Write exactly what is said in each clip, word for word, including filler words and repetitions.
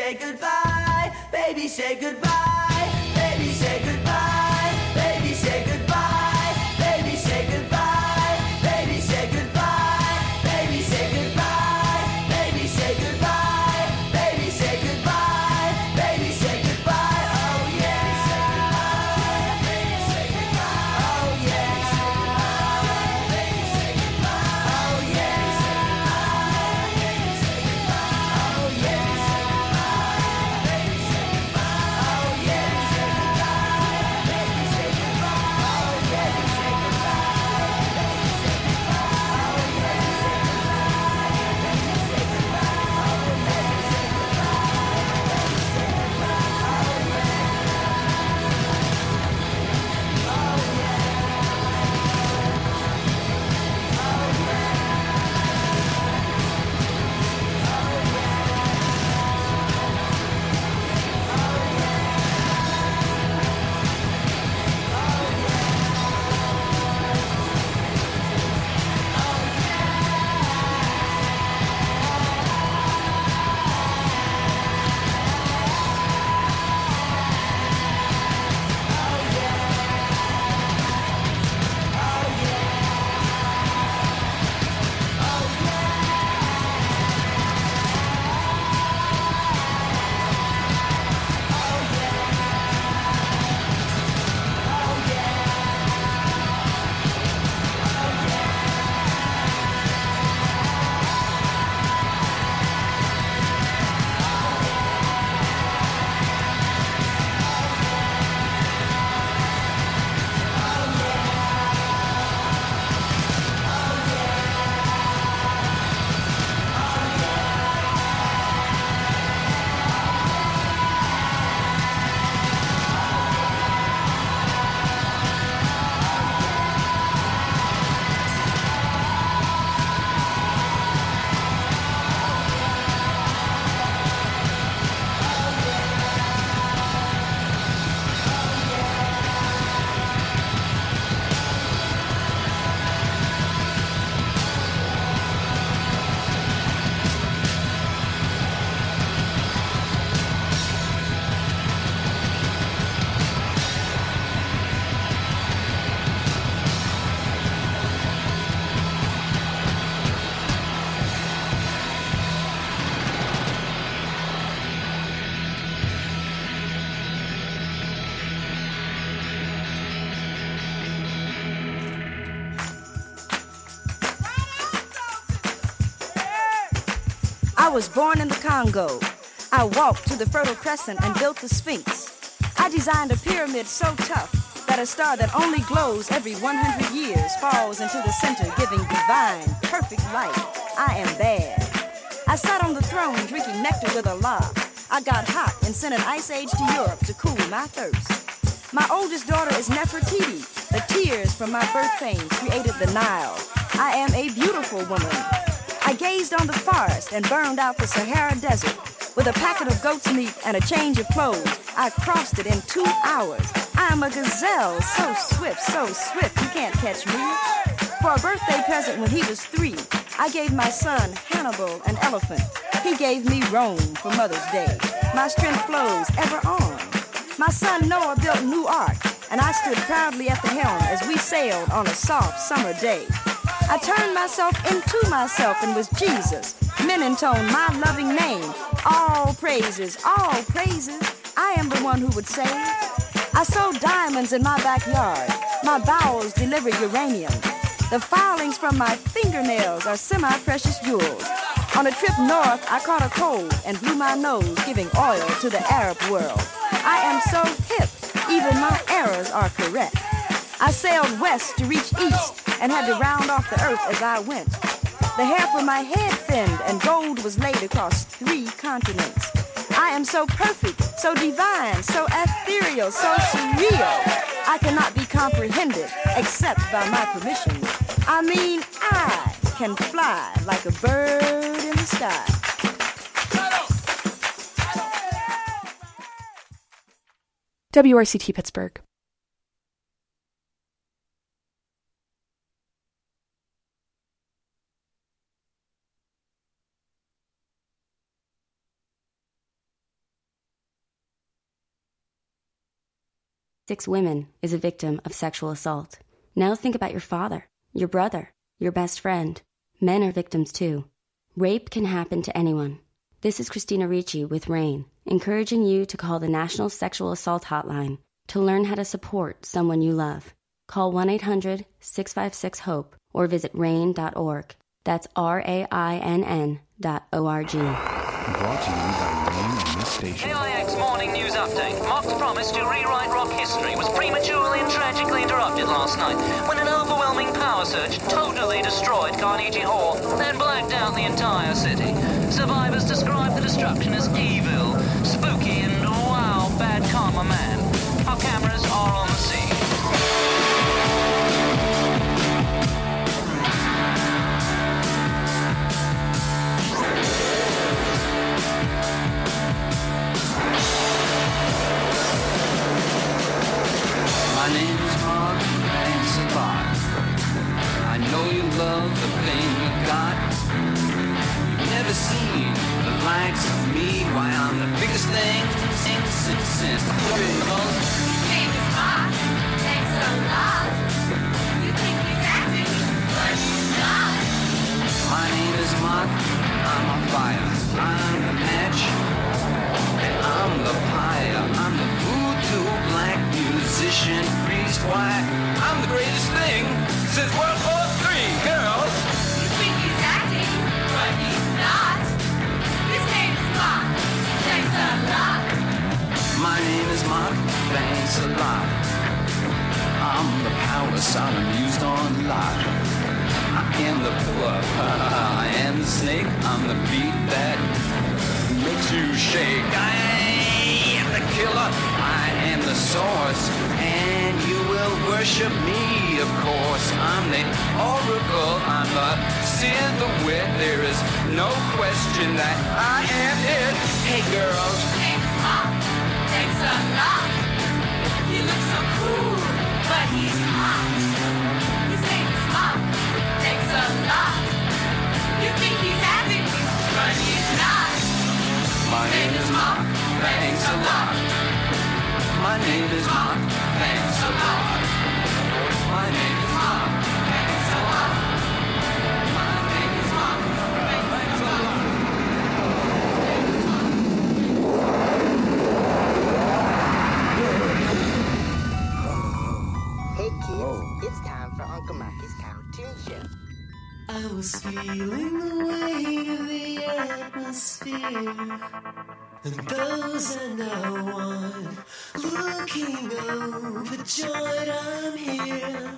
say goodbye, baby, say goodbye, baby, say goodbye, baby, say goodbye, baby, say goodbye, baby, say goodbye, baby, say goodbye, baby, say goodbye, baby, say goodbye, baby, say goodbye, oh yeah, baby, say goodbye, oh yeah, baby, say goodbye, oh yeah, baby, say goodbye, oh yeah, baby, say goodbye, oh yeah, baby, say goodbye, oh yeah, say I was born in the Congo. I walked to the Fertile Crescent and built the Sphinx. I designed a pyramid so tough that a star that only glows every one hundred years falls into the center, giving divine, perfect light. I am bad. I sat on the throne drinking nectar with Allah. I got hot and sent an ice age to Europe to cool my thirst. My oldest daughter is Nefertiti. The tears from my birth pains created the Nile. I am a beautiful woman. I gazed on the forest and burned out the Sahara Desert. With a packet of goat's meat and a change of clothes, I crossed it in two hours. I am a gazelle, so swift, so swift, you can't catch me. For a birthday present when he was three, I gave my son Hannibal an elephant. He gave me Rome for Mother's Day. My strength flows ever on. My son Noah built a new ark, and I stood proudly at the helm as we sailed on a soft summer day. I turned myself into myself and was Jesus. Men intone my loving name. All praises, all praises. I am the one who would say. I sold diamonds in my backyard. My bowels deliver uranium. The filings from my fingernails are semi-precious jewels. On a trip north, I caught a cold and blew my nose, giving oil to the Arab world. I am so hip, even my errors are correct. I sailed west to reach east and had to round off the earth as I went. The hair from my head thinned and gold was laid across three continents. I am so perfect, so divine, so ethereal, so surreal. I cannot be comprehended except by my permission. I mean, I can fly like a bird in the sky. W R C T Pittsburgh. six women is a victim of sexual assault. Now think about your father, your brother, your best friend. Men are victims too. Rape can happen to anyone. This is Christina Ricci with RAIN, encouraging you to call the National Sexual Assault Hotline to learn how to support someone you love. Call one eight hundred six five six HOPE or visit rain dot org. That's R A I N N dot O R G. Brought to you by RAIN and this station. A I X Morning News Update. Mark's promise to rewrite rock history was prematurely and tragically interrupted last night when an overwhelming power surge totally destroyed Carnegie Hall, then blacked out the entire city. Survivors describe the destruction as evil, spooky, and wow, bad karma man. Our cameras are on the scene. My name is Mark, thanks a lot. I know you love the pain you got. You've never seen the likes of me. Why, I'm the biggest thing since, since, since the Beatles. His name is Mark, thanks a lot. You think he's acting, but he's not. My name is Mark, I'm a fire. I'm the match, and I'm the pyre. I'm the voodoo black musician priest. Why, I'm the greatest thing since World War Three, girls. You think he's acting, but he's not. His name is Mark, thanks a lot. My name is Mark, thanks a lot. I'm the power Sodom used on Lot. I am the pillar, I am the snake. I'm the beat that makes you shake. I am the killer, I am the source, and you will worship me, of course. I'm the oracle, I'm the Sid the Wit. There is no question that I am it. Hey girls. His name is Mark, thanks a lot. He looks so cool, but he's hot. His name is Mark, thanks a lot. You think he's acting, but he's not. My name is Mark, thanks a lot. My name is Mark, thanks a lot. My name is Mark, thanks a lot. My name is Mark, thanks a lot. Hey kids, it's time for Uncle Mikey's cartoon show. I was feeling the weight of the atmosphere, and those I know on, looking overjoyed I'm here.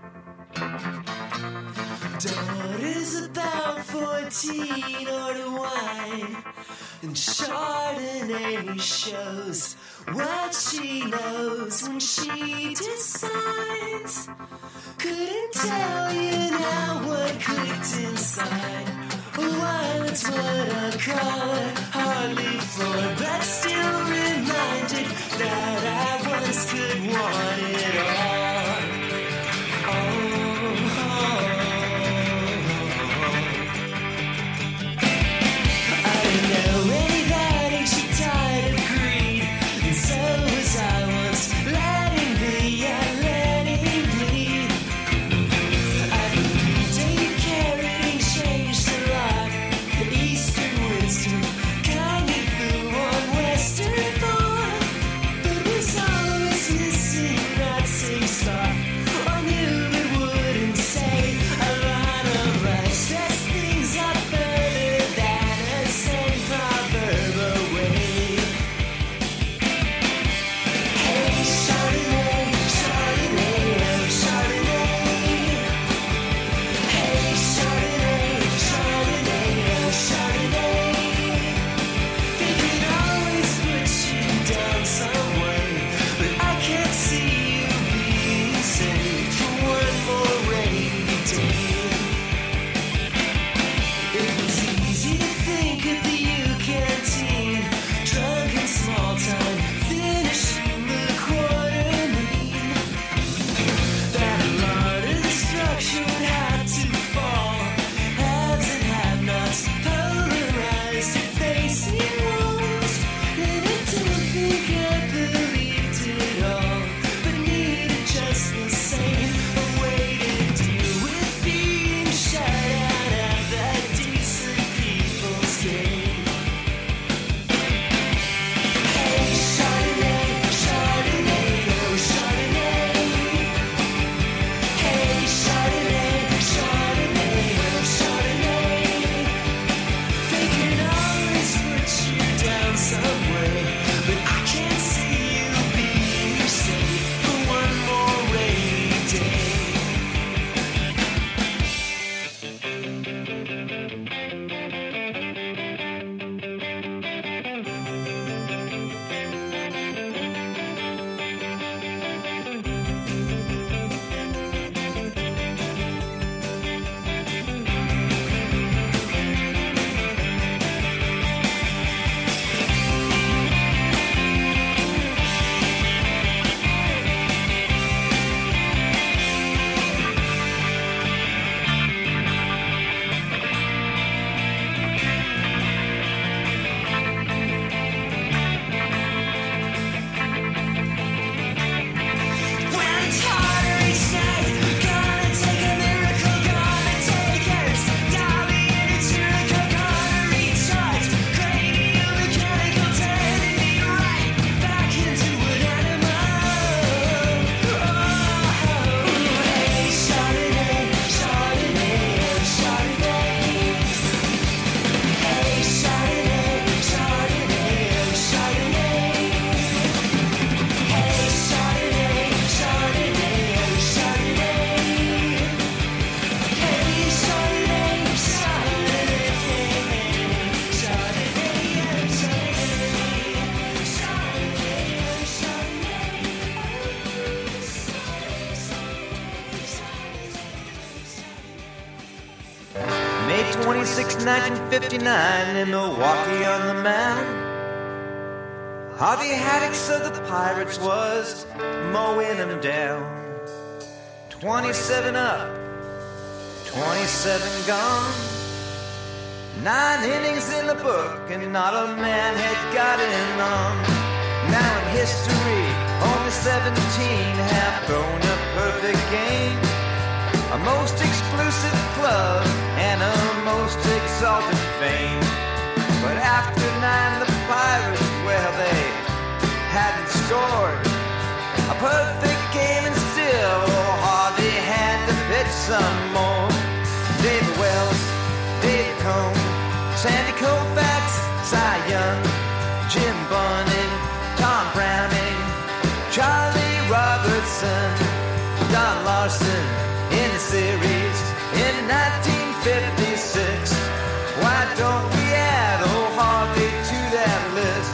Daughter's about fourteen, order wine, and Chardonnay shows what she knows when she decides. Couldn't tell you now what clicked inside. Why, that's what I call it. Hardly floored, but still reminded that I once could want it all. Oh, oh, oh. I don't know any that ain't she tired of greed, and so was I once. Letting be, yeah, letting bleed. I believed a carrying changed a lot. The Eastern wisdom kindly flew on Western thought, but was always twenty-sixth, nineteen fifty-nine, in Milwaukee on the Mound, Harvey Haddix of the Pirates was mowing them down. Twenty-seven up, twenty-seven gone, nine innings in the book, and not a man had gotten on. Now in history, only seventeen have thrown a perfect game. A most exclusive club and a most exalted fame. But after nine, the Pirates, well, they hadn't scored a perfect game, and still Harvey had to pitch some more. David Wells, David Cone, Sandy Koufax, Cy Young, Jim Bunning, Tom Browning, Charlie Robertson, Don Larson in the series in nineteen fifty-six. Why don't we add old Harvey to that list?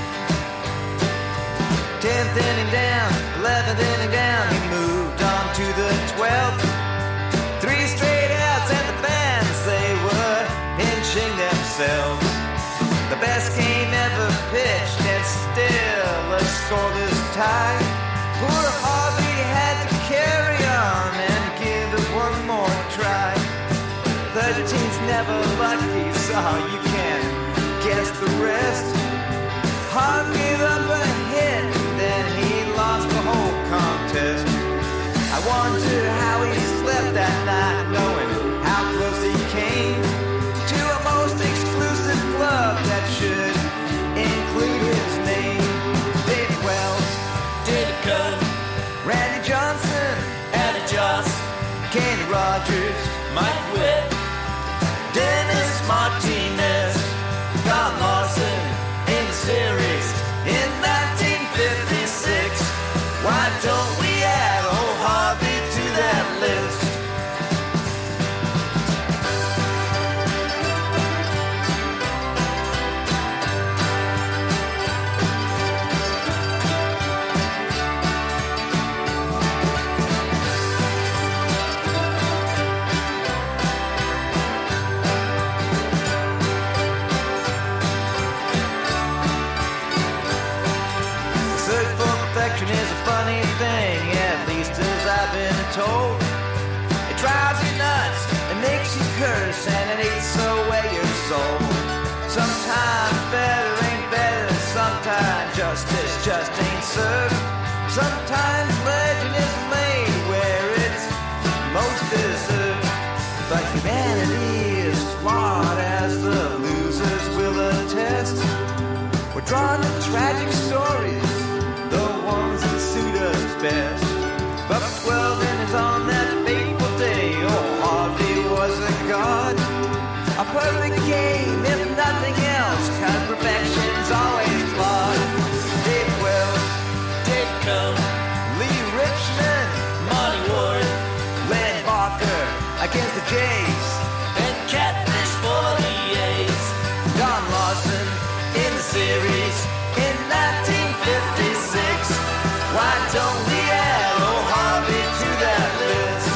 Tenth inning down, eleventh inning down, he moved on to the twelfth. Three straight outs and the fans, they were pinching themselves. The best game ever pitched and still a scoreless tie. Poor Harvey had to carry on and give it one more try. Thirteen's never lucky, so you can guess the rest. Harvey gave up a hit, then he lost the whole contest. I wonder how he slept that night, knowing how close he came to a most exclusive club that should include his name. David Wells, David Cone, Randy Johnson, Eddie Joss, Kenny Rogers, Mike Witt, Dennis Martinez, Don Larson in the series in nineteen fifty-six. Why don't we add old Harvey to that list? Is a funny thing, at least as I've been told. It drives you nuts, it makes you curse, and it eats away your soul. Sometimes better ain't better, sometimes justice just ain't served. Sometimes legend is made where it's most deserved. But humanity is flawed, as the losers will attest. We're drawn to tragic stories, the ones that suit us best. But twelve innings on that fateful day, oh, Harvey was a god. A perfect game, if nothing else, cause perfection's always flawed. Dave Wells, Dave Cone, Lee Richmond, Monty Ward, Len Barker against the Jays, and Catfish for the A's. Don Larson in the series in nineteen fifty-six. Why don't we add old Harvey to that list?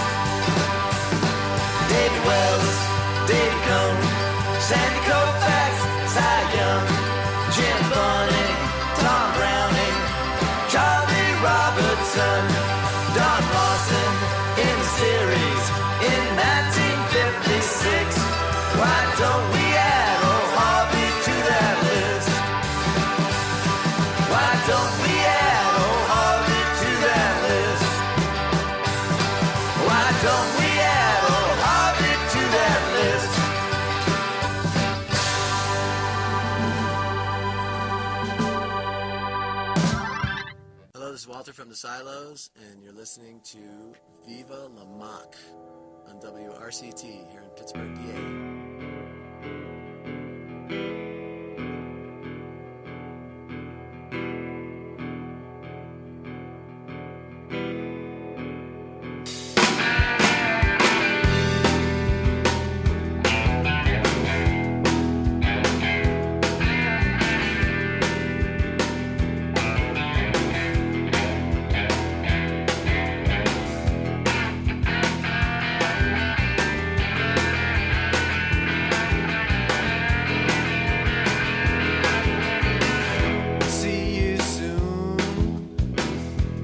David Wells, David Cone, Sandy Koufax, Cy Young, Jim Bunning, Tom Browning, Charlie Robertson, Don Larson in the series in nineteen fifty-six. Why don't we add old Harvey to that list? Why don't we add old Harvey to that list? Why don't we add old Harvey to that list? Hello, this is Walter from the Silos, and you're listening to Viva La Mock on W R C T here in Pittsburgh, P A.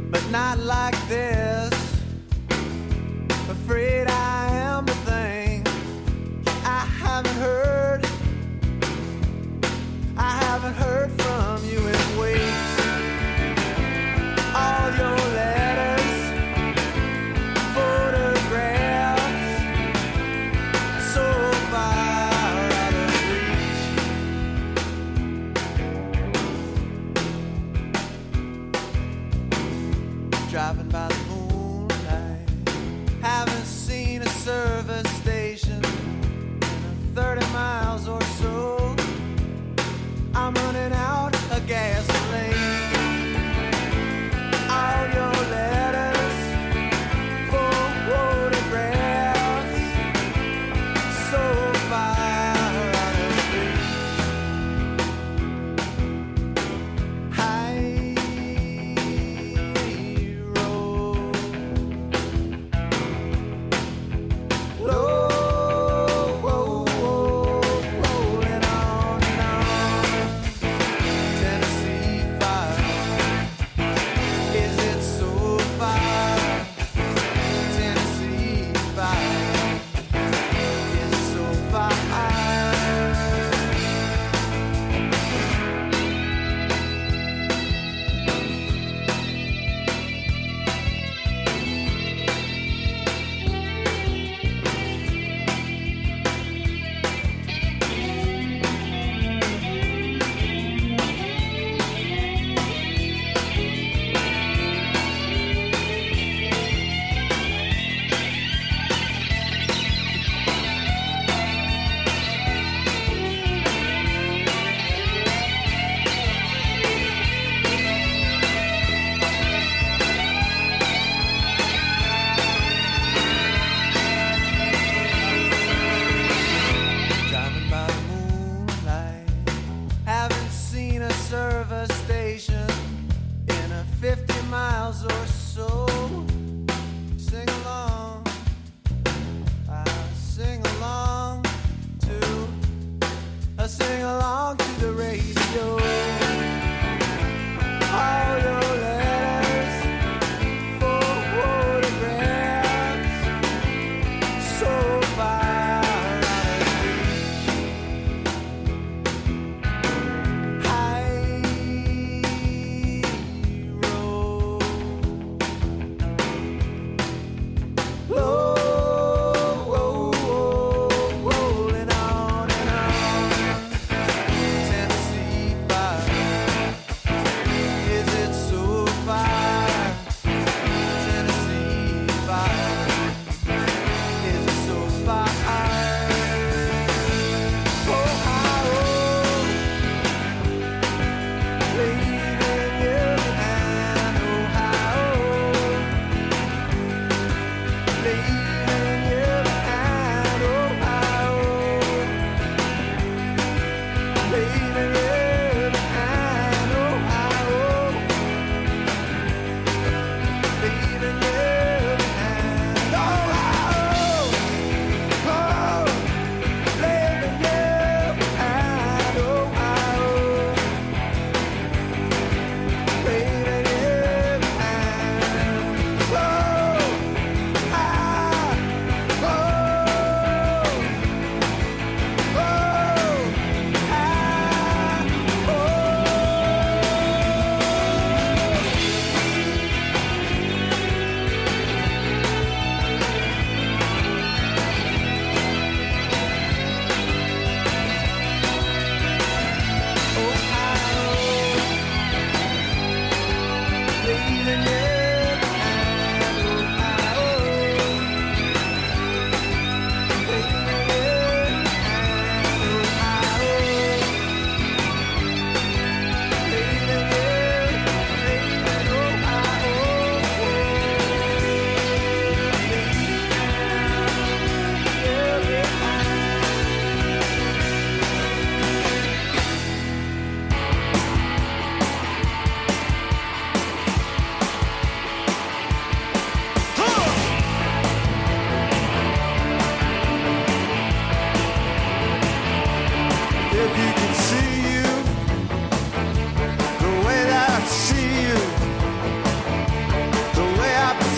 but not like this. Afraid I am the thing I haven't heard. I haven't heard from you in weeks. All your letters, photographs, so far out of reach. Driving by the moonlight, haven't seen a service station in thirty miles or so. I'm running out of gasoline. All your letters, photographs, so far out of reach. High road, low, rolling on and on. Tennessee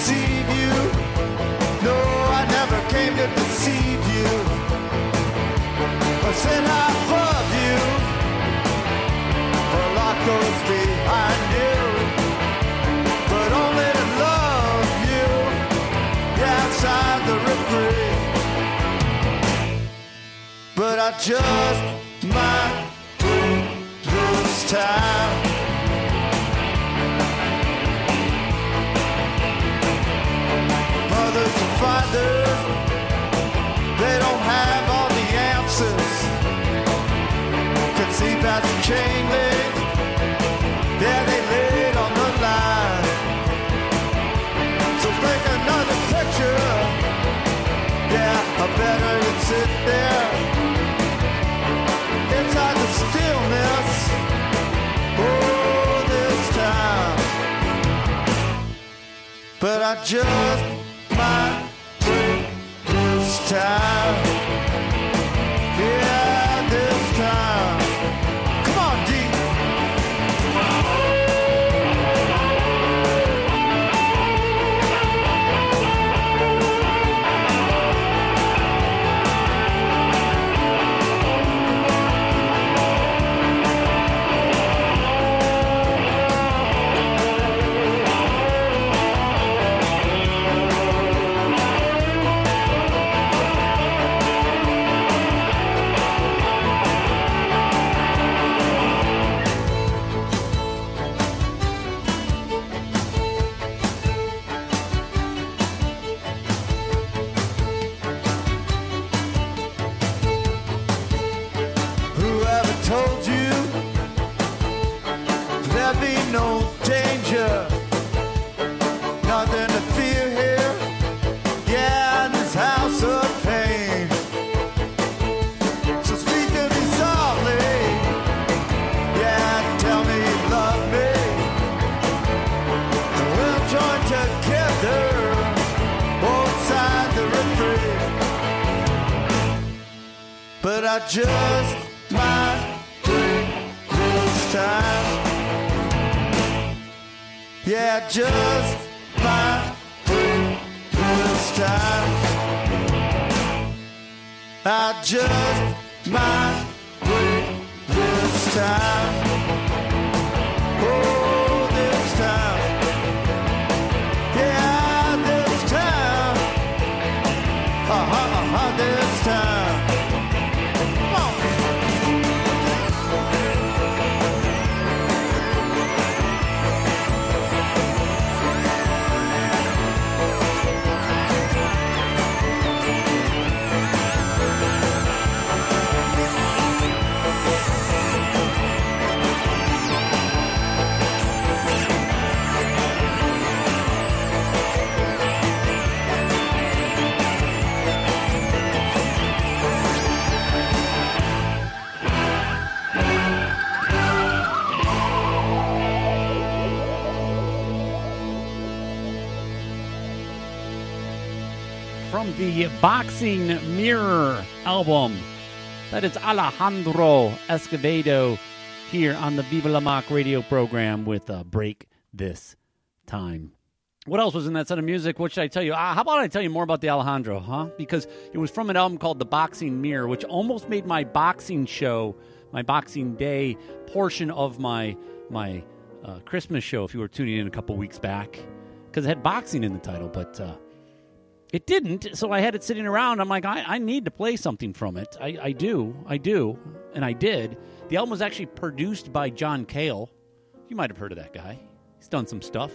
deceive you. No, I never came to deceive you. I said I love you. A lot goes behind you, but only to love you outside the retreat. But I just might lose time. Mothers and fathers, they don't have all the answers. Conceive as a chain link, there they laid on the line. So take another picture, yeah, I better you sit there inside the stillness. Oh, this time, but I just might break this time. Yeah, this time. Come on, D. Whoever told you there'd be no danger? Nothing to fear here, yeah, in this house of pain. So speak to me softly, yeah, tell me you love me. And we'll join together, both sides the retreat. But I just might break this time. Yeah, just might break this time. I just might break this time. Oh, this time. Yeah, this time. Uh-huh, uh-huh, this time. Come on. From the Boxing Mirror album. That is Alejandro Escovedo here on the Viva La Mock radio program with uh, Break This Time. What else was in that set of music? What should I tell you? Uh, how about I tell you more about the Alejandro, huh? Because it was from an album called The Boxing Mirror, which almost made my boxing show, my Boxing Day portion of my my uh, Christmas show, if you were tuning in a couple weeks back, because it had boxing in the title, but uh, it didn't, so I had it sitting around. I'm like, I, I need to play something from it. I, I do, I do, and I did. The album was actually produced by John Cale. You might have heard of that guy. He's done some stuff.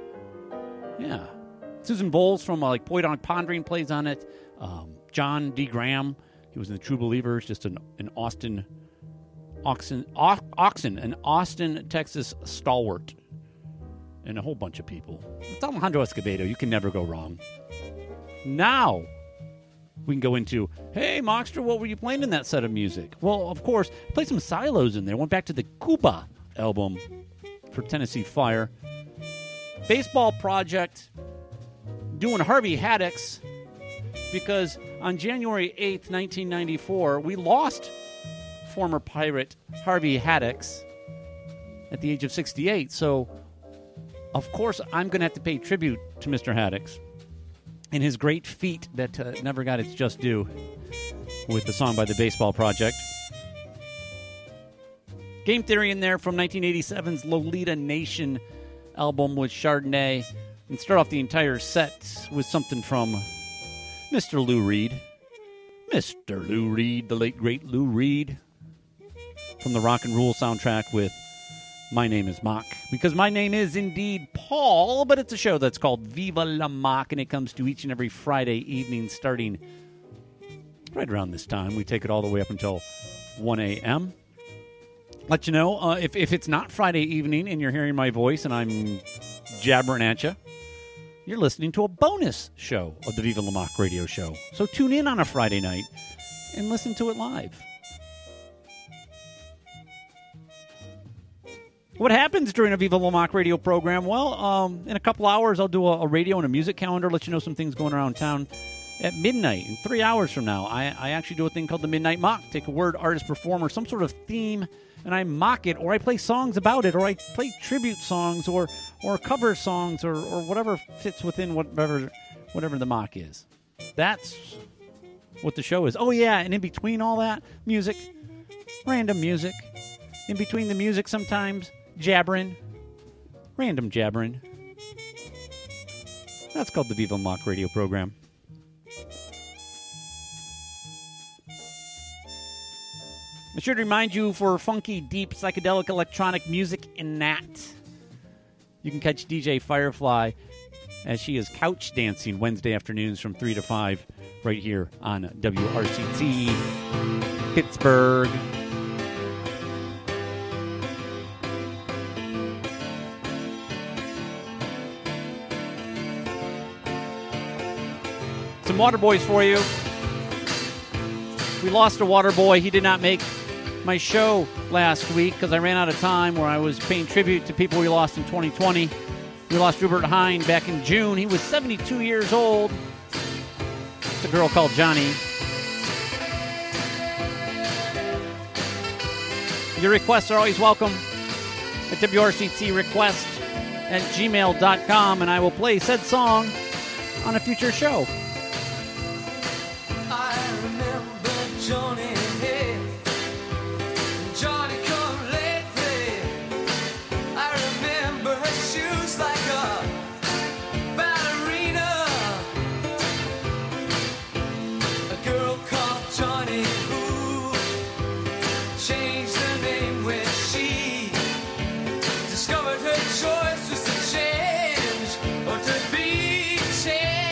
Yeah. Susan Bowles from uh, like Poydon Pondering plays on it. Um, John D. Graham, he was in the True Believers, just an, an Austin, Oxen, Oxen, an Austin, Texas stalwart, and a whole bunch of people. It's Alejandro Escovedo. You can never go wrong. Now, we can go into, hey, Moxter, what were you playing in that set of music? Well, of course, I played some Silos in there. Went back to the Cuba album for Tennessee Fire. Baseball Project doing Harvey Haddix, because on January eighth, nineteen ninety-four, we lost former Pirate Harvey Haddix at the age of sixty-eight. So of course, I'm going to have to pay tribute to Mister Haddix and his great feat that uh, never got its just due with the song by the Baseball Project. Game Theory in there from nineteen eighty-seven's Lolita Nation album with Chardonnay. And start off the entire set with something from Mister Lou Reed. Mister Lou Reed, the late, great Lou Reed. From the Rock and Roll soundtrack with My Name is Mock. Because my name is indeed Paul, but it's a show that's called Viva La Mock, and it comes to each and every Friday evening starting right around this time. We take it all the way up until one a.m. Let you know, uh, if, if it's not Friday evening and you're hearing my voice and I'm jabbering at you, you're listening to a bonus show of the Viva La Mock radio show. So tune in on a Friday night and listen to it live. What happens during a Viva La Mock radio program? Well, um, in a couple hours, I'll do a, a radio and a music calendar, let you know some things going around town. At midnight, in three hours from now, I, I actually do a thing called the Midnight Mock. Take a word, artist, performer, some sort of theme, and I mock it, or I play songs about it, or I play tribute songs, or or cover songs, or, or whatever fits within whatever whatever the mock is. That's what the show is. Oh, yeah, and in between all that, music, random music. In between the music sometimes, jabbering, random jabbering. That's called the Viva La Mock radio program. I'm sure to remind you for funky, deep, psychedelic, electronic music and that, you can catch D J Firefly as she is couch dancing Wednesday afternoons from three to five right here on W R C T Pittsburgh. Some Waterboys for you. We lost a Waterboy. He did not make my show last week because I ran out of time where I was paying tribute to people we lost in twenty twenty. We lost Rupert Hine back in June. He was seventy-two years old. It's a girl called Johnny. Your requests are always welcome at W R C T request at gmail dot com, and I will play said song on a future show. I remember Johnny. Johnny come lately. I remember her shoes like a ballerina. A girl called Johnny who changed her name when she discovered her choice was to change or to be changed.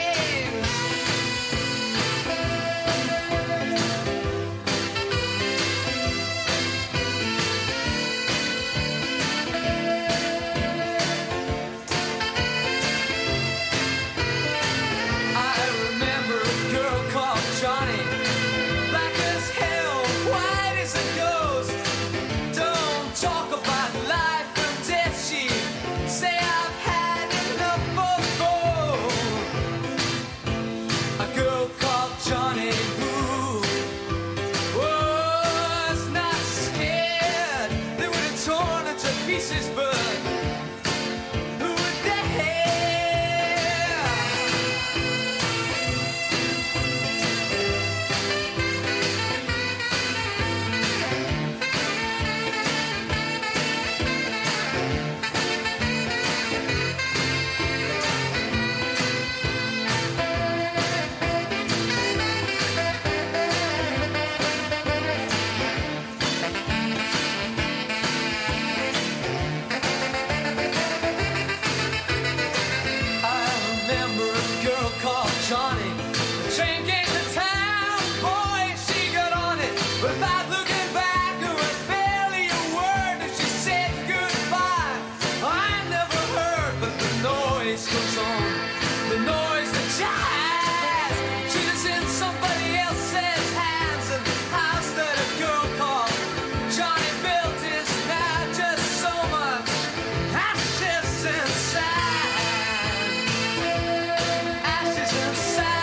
Ashes inside.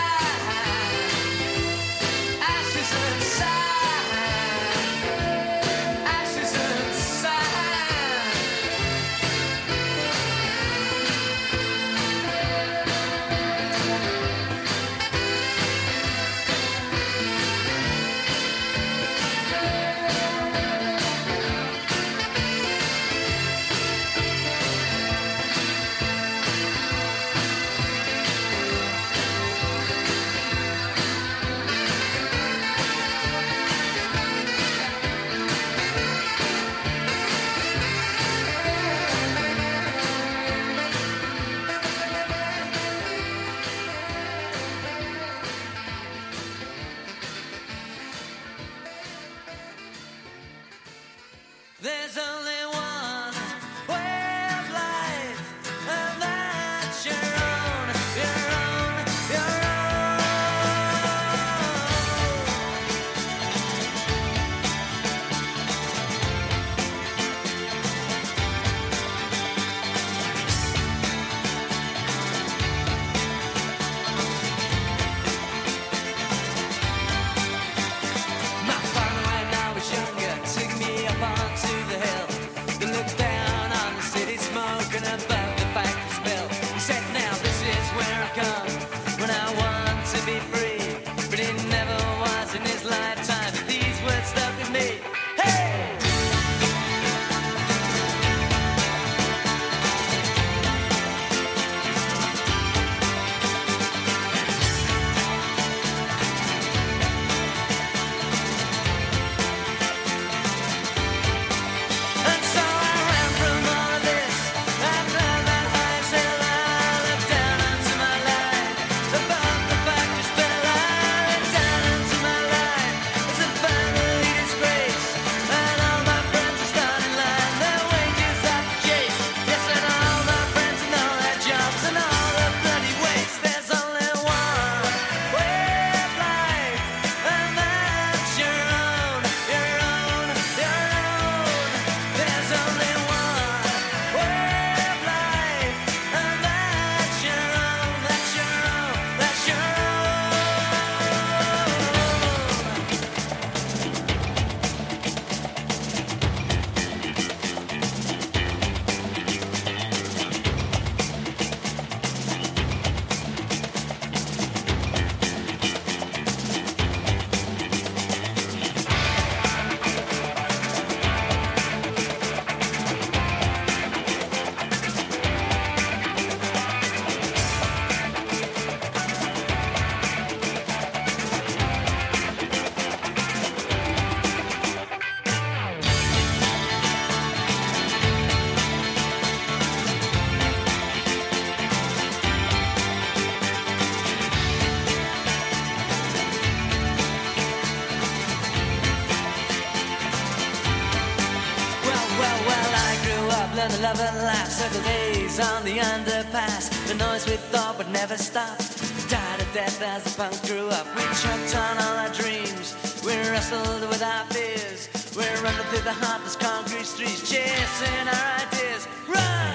and the love and laugh, circle days on the underpass. The noise we thought would never stop died of death as the punks grew up. We choked on all our dreams, we wrestled with our fears. We're running through the heartless concrete streets, chasing our ideas. Run!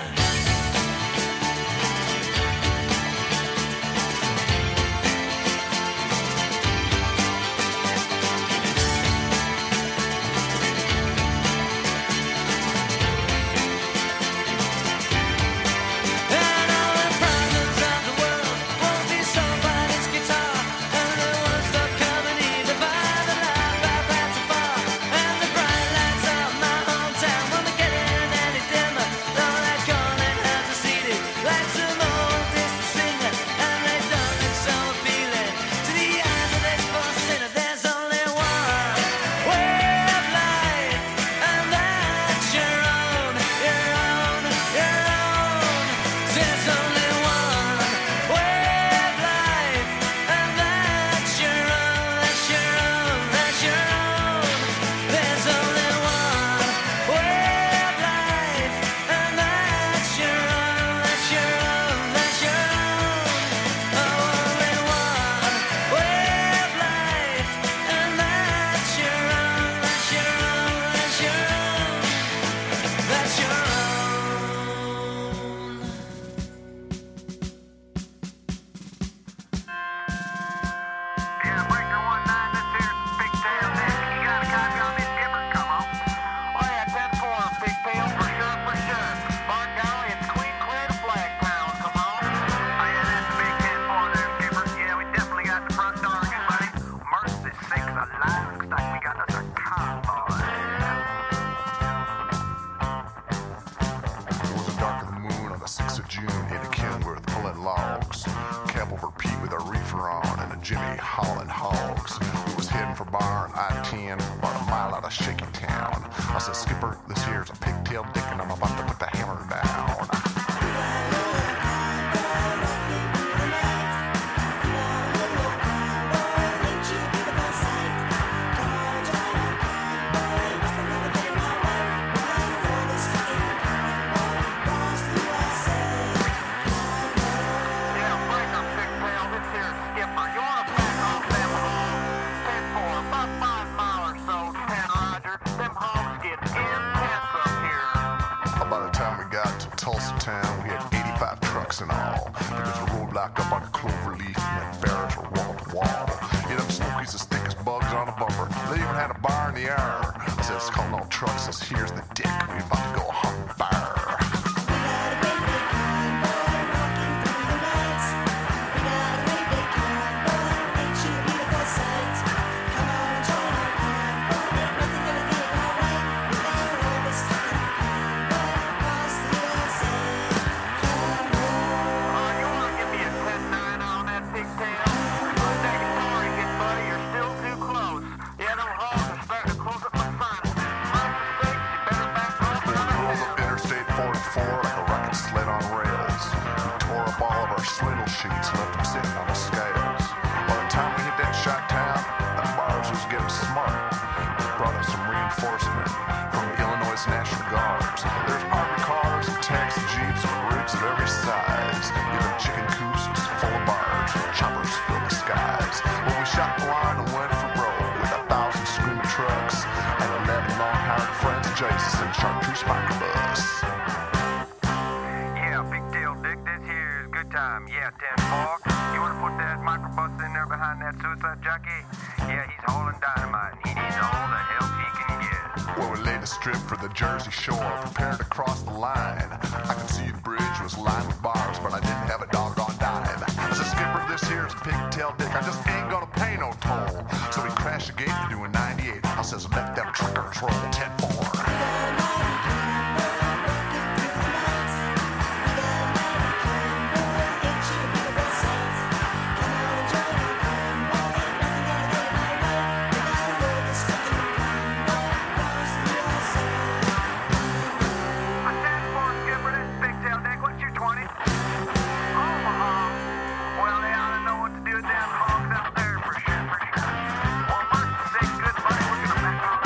Down hogs out there for sure, for sure. Well, Mark, say good buddy. We're gonna back off.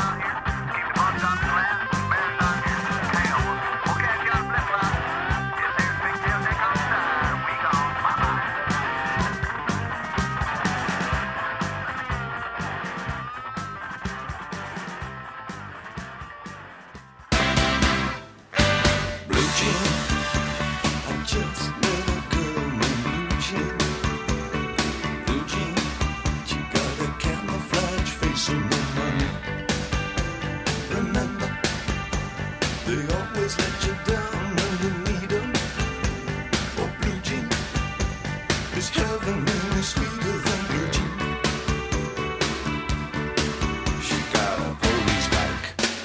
moon is sweeter than virgin. She got a police bike.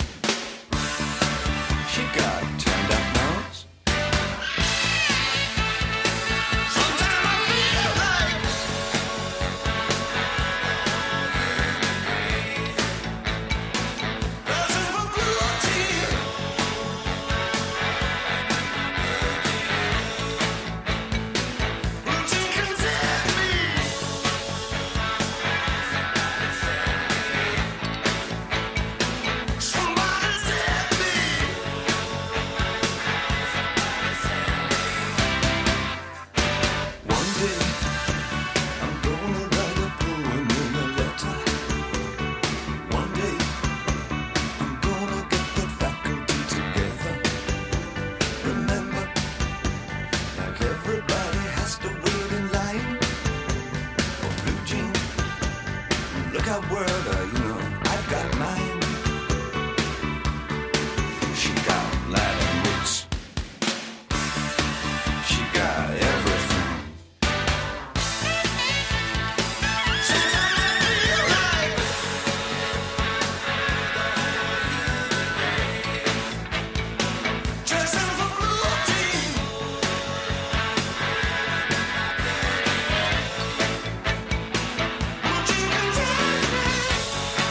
She got turned up nose. Sometimes I feel like dancing for cruelty. Routine can take me. Somebody take me. One day I'm gonna write a poem in a letter. One day I'm gonna get the faculty together. Remember, like everybody has to wait in line for blue jeans. Look out, world, uh, you know I've got mine. She got Latin roots. She got everything. Sometimes I feel like dressing for cruelty. Routine can take me.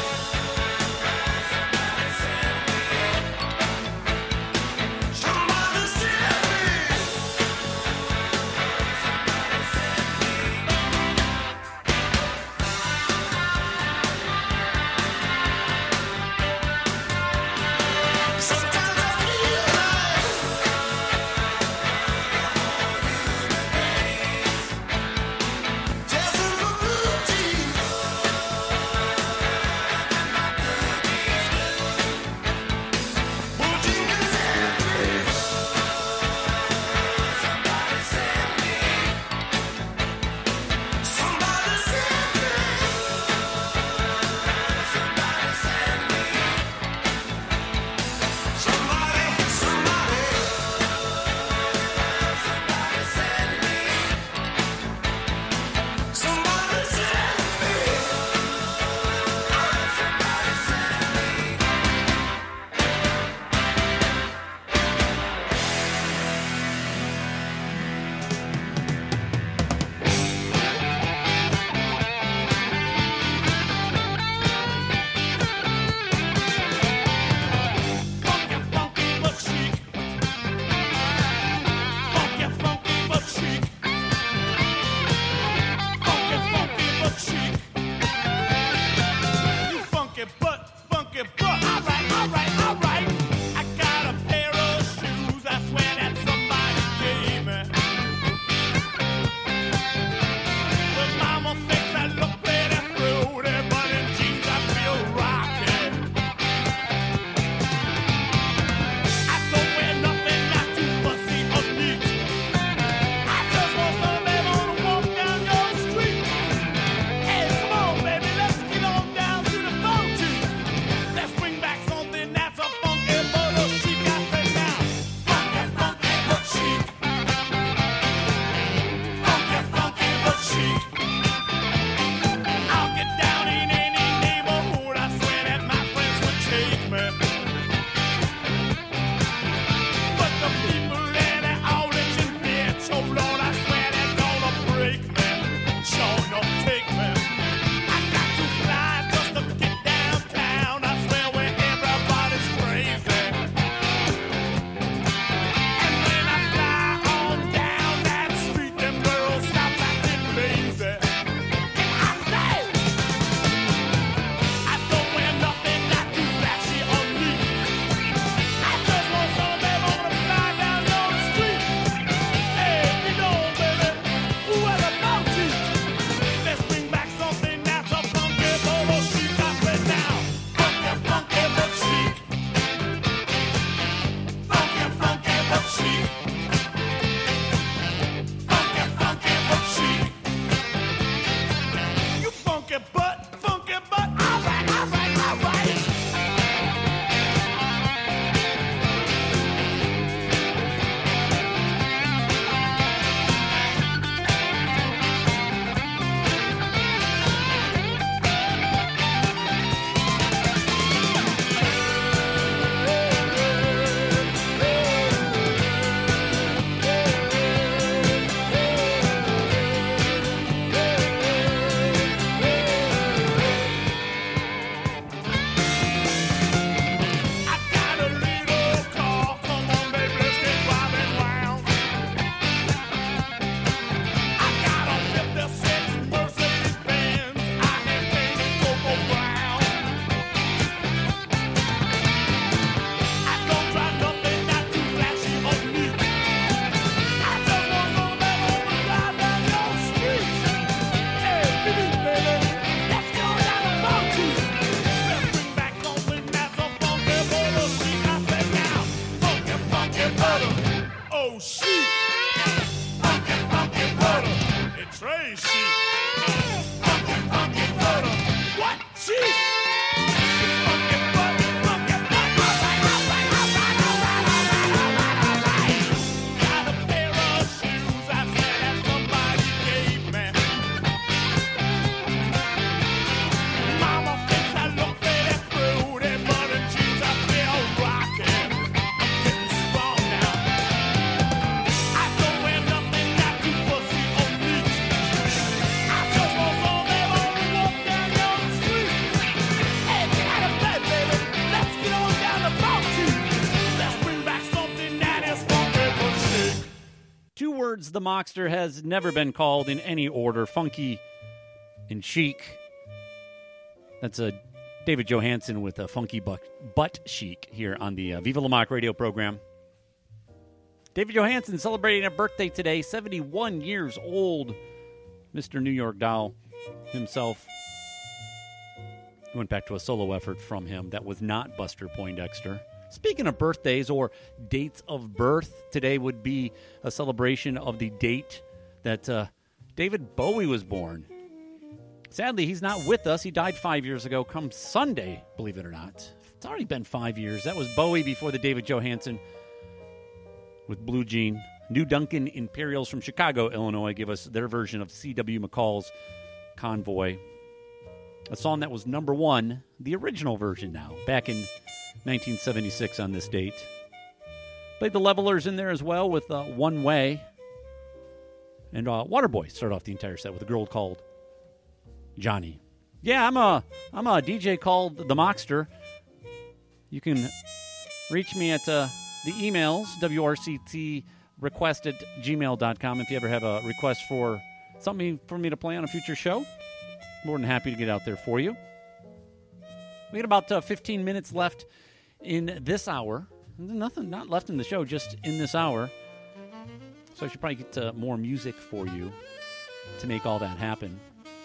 the Mockster has never been called in any order, funky and chic. That's a David Johansen with a funky butt, butt chic here on the uh, Viva La Mock radio program. David Johansen celebrating a birthday today, seventy-one years old. Mister New York Doll himself. Went back to a solo effort from him that was not Buster Poindexter. Speaking of birthdays or dates of birth, today would be a celebration of the date that uh, David Bowie was born. Sadly, he's not with us. He died five years ago, come Sunday, believe it or not. It's already been five years. That was Bowie before the David Johansen with Blue Jean. New Duncan Imperials from Chicago, Illinois, give us their version of C W McCall's Convoy. A song that was number one, the original version now, back in nineteen seventy-six on this date. Played the Levelers in there as well with uh, One Way. And uh, Waterboy started off the entire set with a girl called Johnny. Yeah, I'm a I'm a D J called The Mockster. You can reach me at uh, the emails, W R C T request at gmail dot com if you ever have a request for something for me to play on a future show. More than happy to get out there for you. We got about uh, fifteen minutes left in this hour. Nothing not left in the show, just in this hour. So I should probably get uh, more music for you to make all that happen.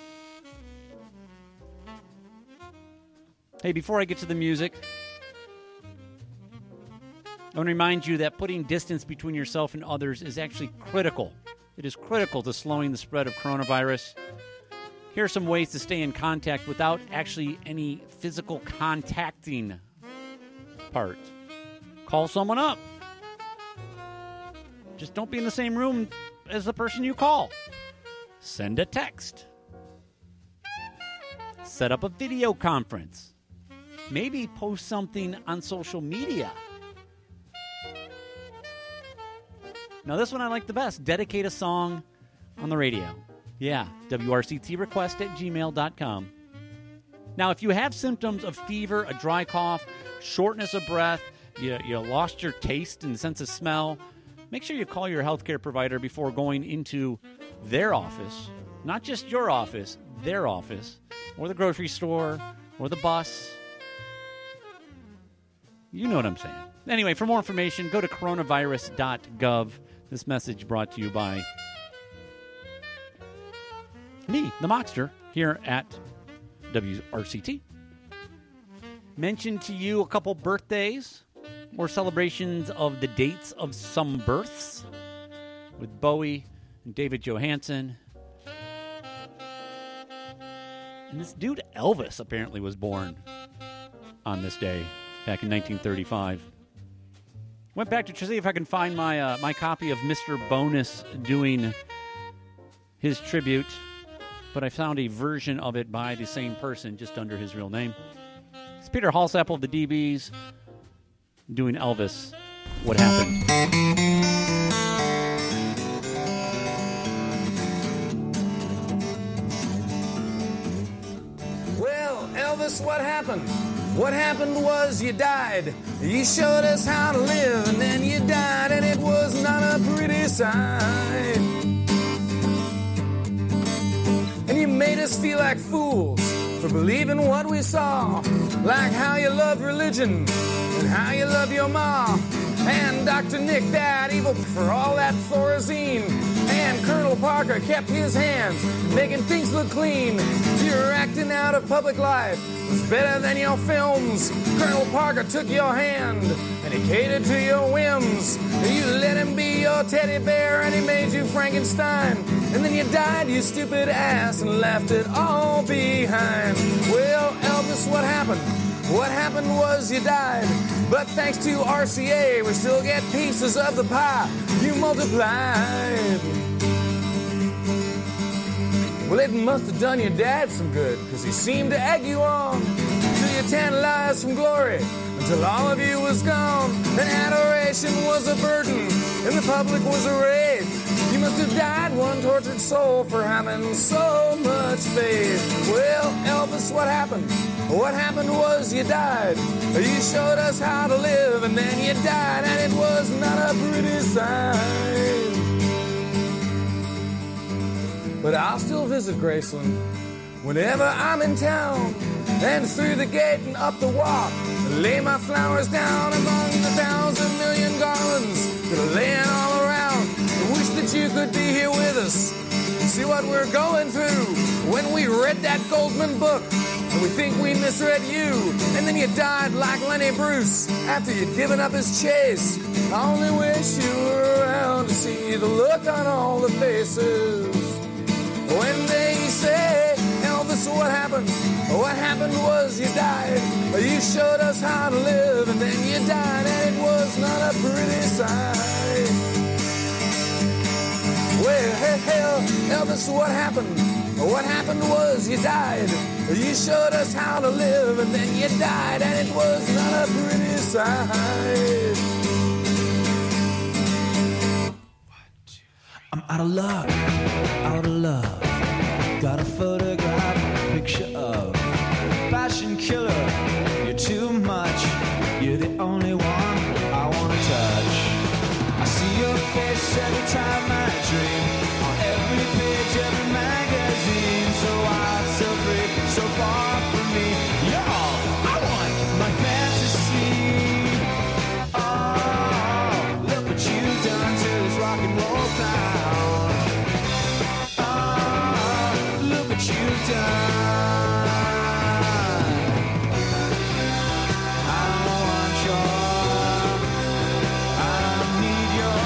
Hey, before I get to the music, I want to remind you that putting distance between yourself and others is actually critical. It is critical to slowing the spread of coronavirus. Here are some ways to stay in contact without actually any physical contacting part. Call someone up. Just don't be in the same room as the person you call. Send a text. Set up a video conference. Maybe post something on social media. Now, this one I like the best. Dedicate a song on the radio. Yeah, W R C T request at gmail dot com. Now, if you have symptoms of fever, a dry cough, shortness of breath, you, you lost your taste and sense of smell, make sure you call your healthcare provider before going into their office. Not just your office, their office, or the grocery store, or the bus. You know what I'm saying. Anyway, for more information, go to coronavirus dot gov. This message brought to you by me, the Mockster, here at W R C T. Mentioned to you a couple birthdays or celebrations of the dates of some births with Bowie and David Johansen. And this dude Elvis apparently was born on this day back in nineteen thirty-five. Went back to see if I can find my uh, my copy of Mister Bonus doing his tribute, but I found a version of it by the same person, just under his real name. It's Peter Halsapple of the D Bs doing Elvis. What happened? Well, Elvis, what happened? What happened was you died. You showed us how to live, and then you died, and it was not a pretty sight. And you made us feel like fools for believing what we saw, like how you love religion and how you love your ma. And Doctor Nick died evil for all that Thorazine. And Colonel Parker kept his hands, making things look clean. Your acting out of public life was better than your films. Colonel Parker took your hand, and he catered to your whims. You let him be your teddy bear, and he made you Frankenstein. And then you died, you stupid ass, and left it all behind. Well, Elvis, what happened? What happened was you died. But thanks to R C A, we still get pieces of the pie you multiplied. Well, it must have done your dad some good, because he seemed to egg you on till you tantalized from glory, until all of you was gone. And adoration was a burden, and the public was a rage. You must have died one tortured soul for having so much faith. Well, Elvis, what happened? What happened was you died. You showed us how to live, and then you died, and it was not a pretty sight. but I'll still visit Graceland whenever I'm in town. And through the gate and up the walk, lay my flowers down among the thousand million garlands that are laying all around. I wish that you could be here with us, see what we're going through. When we read that Goldman book, and we think we misread you, and then you died like Lenny Bruce after you'd given up his chase. I only wish you were around to see the look on all the faces when they say, Elvis, what happened? What happened was you died. You showed us how to live, and then you died, and it was not a pretty sight. Well, hey, hell, Elvis, what happened? What happened was you died. You showed us how to live, and then you died, and it was not a pretty sight. I'm out of luck, out of love. Got a photograph, picture of fashion killer. You're too much, you're the only one I wanna touch. I see your face every time I dream, on every page, every magazine. So wild, so free, so far from me. You're all I want, my fantasy. Oh, look what you've done to this rock and roll clown. Oh, look what you've done. I don't want your, I don't need your,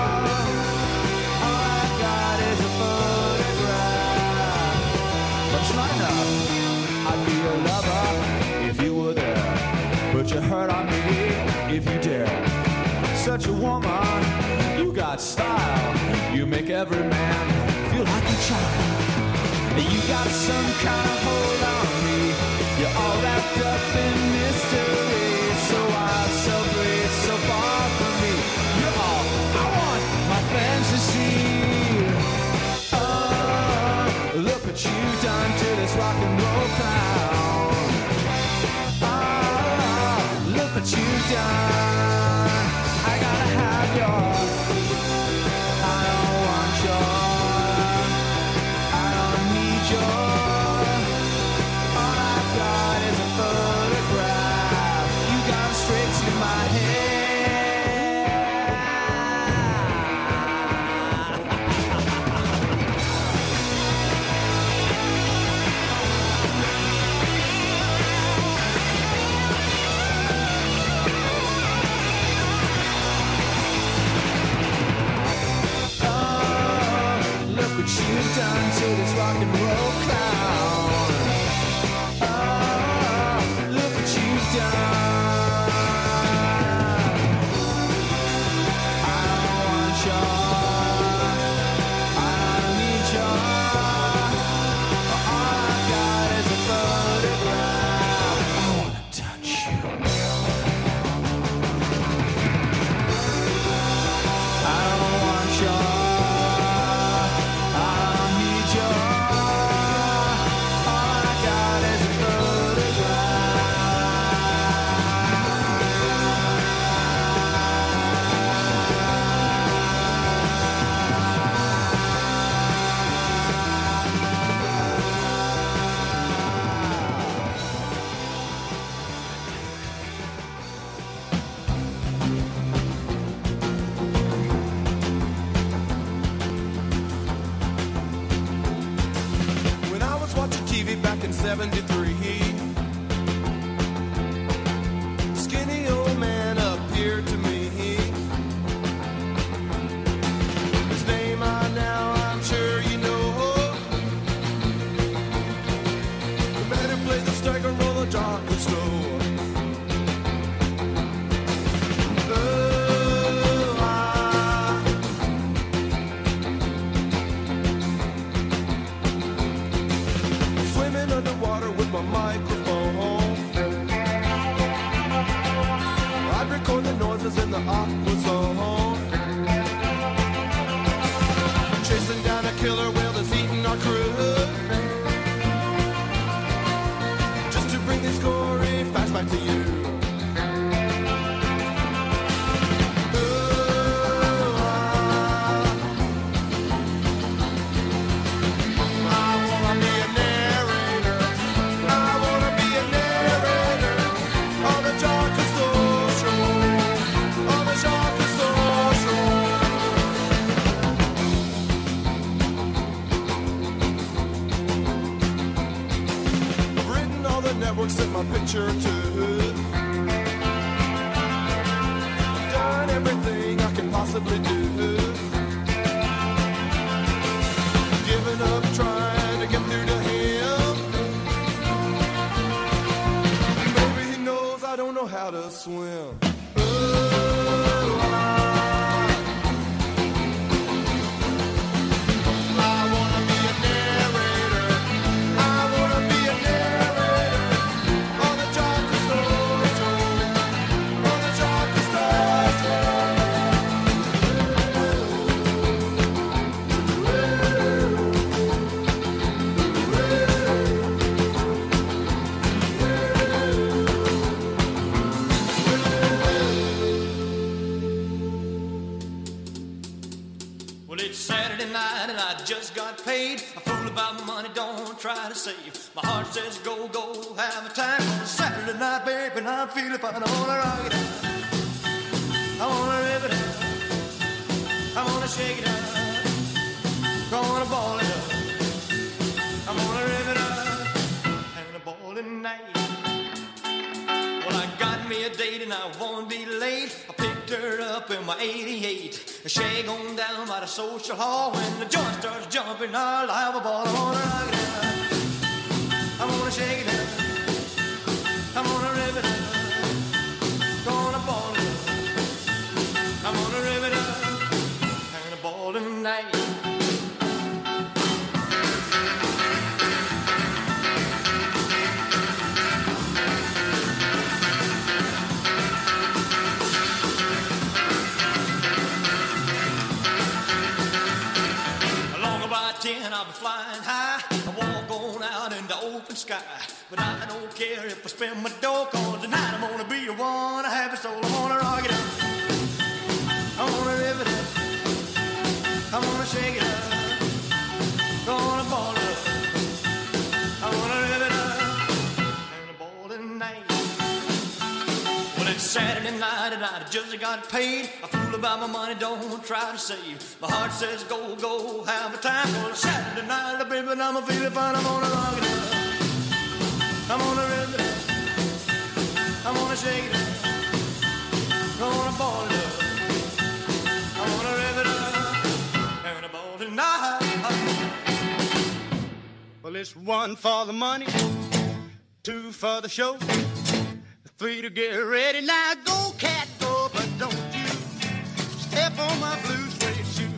all I got is a photograph. But it's not enough, I'd be your lover if you were there. Put your hurt on me if you dare. Such a woman, you got style. You make every man feel like a child. You got some kind of hold on me. You're all wrapped up in mystery. So wild, so free, so far from me. You're all I want, my fantasy. Oh, look what you've done to this rock and roll clown. Oh, look what you've done. I gotta have your, I don't want your, I don't need your, all I got is a photograph. You got straight to my head. What you've done to this rock and roll clown. Oh, look what you've done. I don't want your, I don't need your, all I got is a photograph. I wanna touch you. I don't want your, seventy-three. Skinny old man appeared to me. His name I now, I'm sure you know. You better play the stagger roll the dark and slow. Oh, I swimming underwater with my microphone. I'd record the noises in the aqua zone. Chasing down a killer whale that's eating our crew. Just to bring these gory facts back to you. Oh, I network sent my picture to. Done everything I can possibly do. Giving up trying to get through to him. Maybe he knows I don't know how to swim. Just got paid. A fool about money, don't try to save. My heart says go, go, have a time. Saturday night, baby, and I'm feeling fine. I wanna rock it out. I wanna rip it out. I wanna shake it out. I wanna ball it up. I wanna rip it out. And a ball tonight. Well, I got me a date and I won't be late. I picked her up in my eighty-eight. Shag on down by the social hall. When the joint starts jumping, I'll have a ball. I wanna rock it out. I wanna shake it out. I wanna rip it out. Gonna ball it up. I wanna rip it out. And a ball tonight. ten, I'll be flying high. I walk on out in the open sky. But I don't care if I spend my dough, cause tonight I'm gonna be a one. I have a soul, I wanna rock it up. I wanna rip it up. I wanna shake it up. Gonna ball it up. I wanna rip it up. And a ball tonight. Well, it's Saturday night and I just got paid. I fool about my money, don't try to save. My heart says go, go, have a time. Well, it's Saturday night, baby, and I'm feeling fine. I'm gonna rock it up. I'm gonna rip it up. I'm gonna shake it up. I'm gonna ball it up. I'm gonna rip it up. And a ball tonight. Well, it's one for the money, two for the show, three to get ready. Now go, cat, go, but don't you step on my blue suede shoe.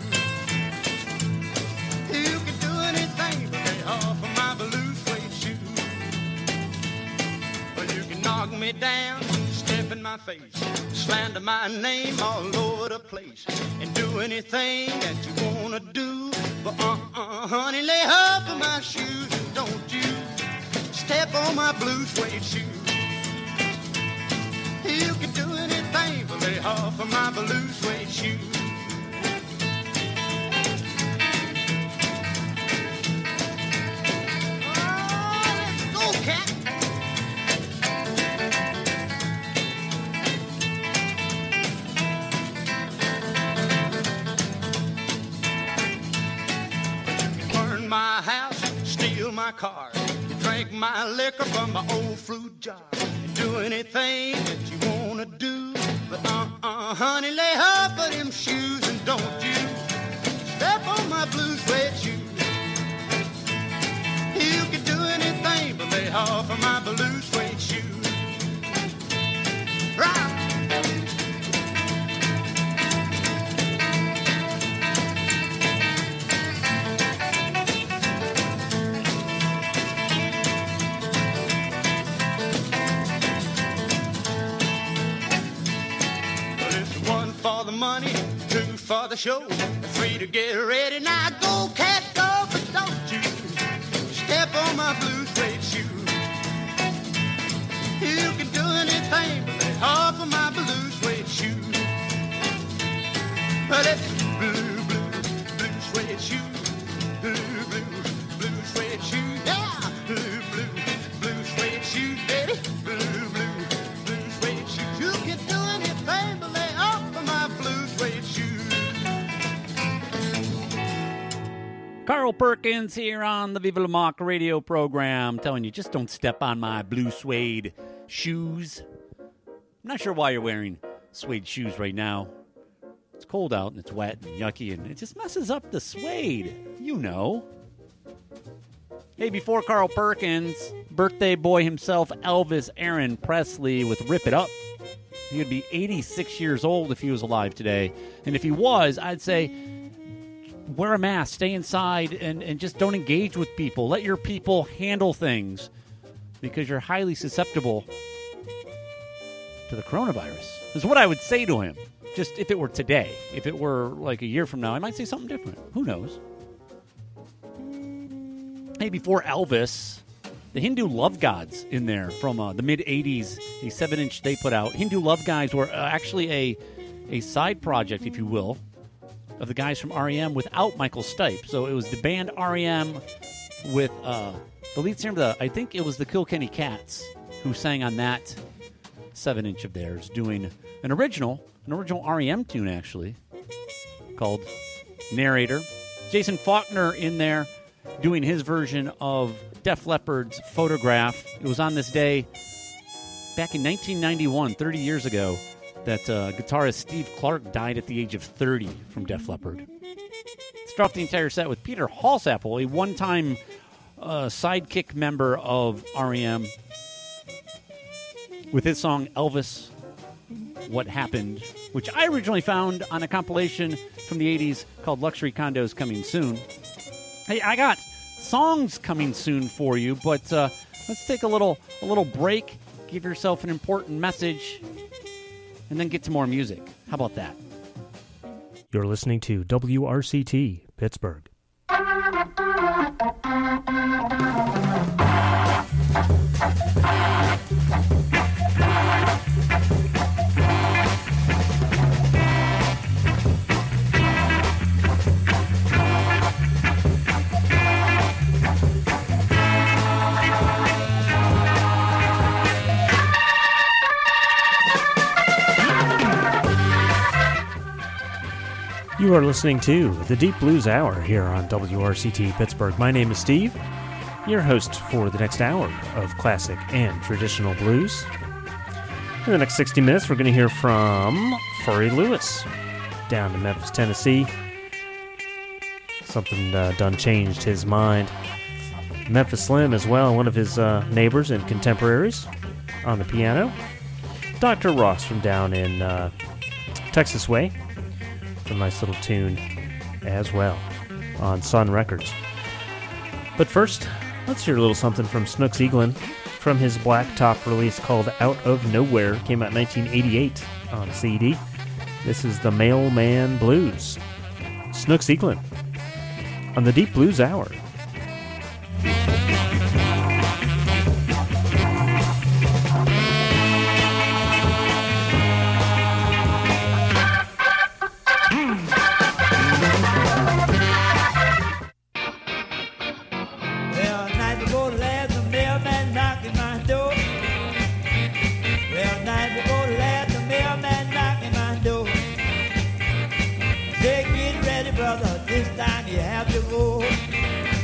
You can do anything but lay off of my blue suede shoe. Well, you can knock me down, step in my face, slander my name all over the place, and do anything that you wanna do. But uh-uh, honey, lay off of my shoes and don't you step on my blue suede shoe. You can do anything but lay off of my blue suede shoe. Oh, let's go, cat. Burn my house, steal my car, you drink my liquor from my old fruit jar. Do anything that you wanna do, but uh-uh, honey, lay off of them shoes and don't you step on my blue suede shoes. You can do anything but lay off of my blue suede shoes. Right. For the money, two for the show, three to get ready. Now go, cat, go, but don't you step on my blue suede shoe. You can do anything but lay off of my blue suede shoe. But it's blue, blue, blue suede shoe, blue, blue, blue suede shoe, yeah, blue, blue, blue suede shoe, baby, blue, blue, blue suede shoe. You can do anything but lay off of my blue suede shoe. Carl Perkins here on the Viva La Mock radio program, telling you just don't step on my blue suede shoes. I'm not sure why you're wearing suede shoes right now. It's cold out and it's wet and yucky and it just messes up the suede. You know. Hey, before Carl Perkins, birthday boy himself, Elvis Aaron Presley with Rip It Up. He would be eighty-six years old if he was alive today. And if he was, I'd say wear a mask, stay inside, and, and just don't engage with people. Let your people handle things because you're highly susceptible to the coronavirus. Is what I would say to him. Just if it were today. If it were like a year from now, I might say something different. Who knows? Hey, before Elvis, the Hindu Love Gods in there from uh, the mid-eighties, the seven-inch they put out. Hindu Love Gods were uh, actually a a side project, if you will, of the guys from R E M without Michael Stipe. So it was the band R E M with uh, the lead singer of the, I think it was the Kilkenny Cats, who sang on that seven-inch of theirs, doing an original, an original R E M tune, actually, called Narrator. Jason Faulkner in there doing his version of Def Leppard's Photograph. It was on this day back in nineteen ninety-one, thirty years ago, that uh, guitarist Steve Clark died at the age of thirty from Def Leppard. Start off the entire set with Peter Halsapple, a one-time uh, sidekick member of R E M, with his song Elvis, What Happened, which I originally found on a compilation from the eighties called Luxury Condos Coming Soon. Hey, I got songs coming soon for you, but uh, let's take a little a little break, give yourself an important message, and then get to more music. How about that? You're listening to W R C T Pittsburgh. You are listening to the Deep Blues Hour here on W R C T Pittsburgh. My name is Steve, your host for the next hour of classic and traditional blues. In the next sixty minutes, we're going to hear from Furry Lewis down to Memphis, Tennessee. Something uh, done changed his mind. Memphis Slim as well, one of his uh, neighbors and contemporaries on the piano. Doctor Ross from down in uh, Texas Way. It's a nice little tune as well on Sun Records. But first, let's hear a little something from Snooks Eaglin from his Blacktop release called Out of Nowhere. Came out in nineteen eighty-eight on C D. This is the Mailman Blues. Snooks Eaglin on the Deep Blues Hour. This time you have to go.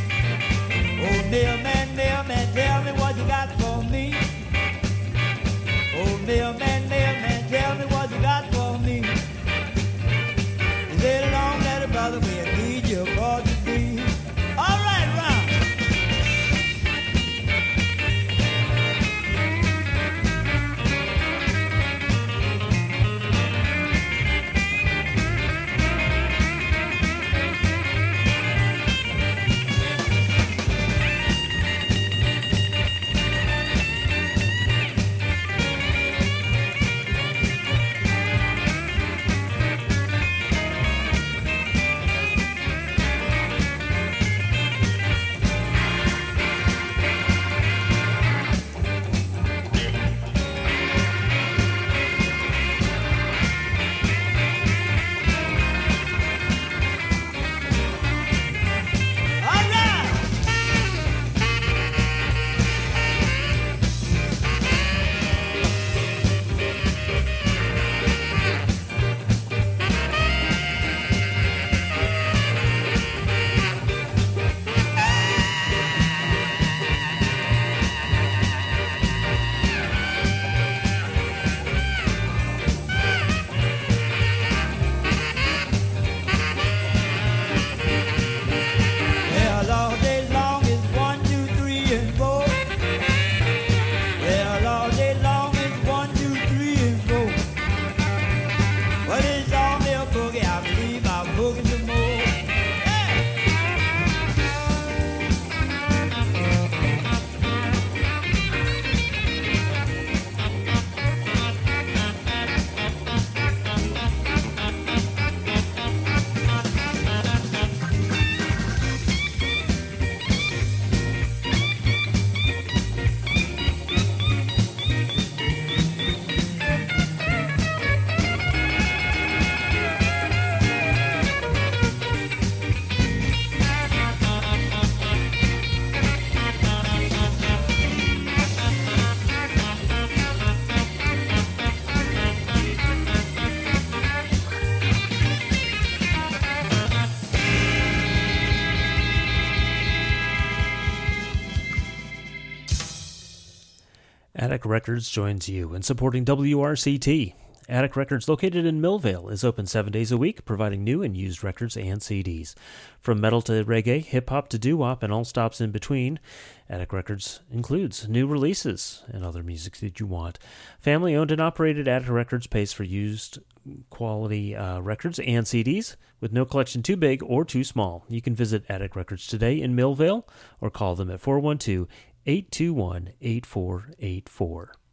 Attic Records joins you in supporting W R C T. Attic Records, located in Millvale, is open seven days a week, providing new and used records and C Ds. From metal to reggae, hip-hop to doo-wop, and all stops in between, Attic Records includes new releases and other music that you want. Family-owned and operated, Attic Records pays for used quality uh, records and C Ds with no collection too big or too small. You can visit Attic Records today in Millvale or call them at four one two, eight two one, eight four eight four.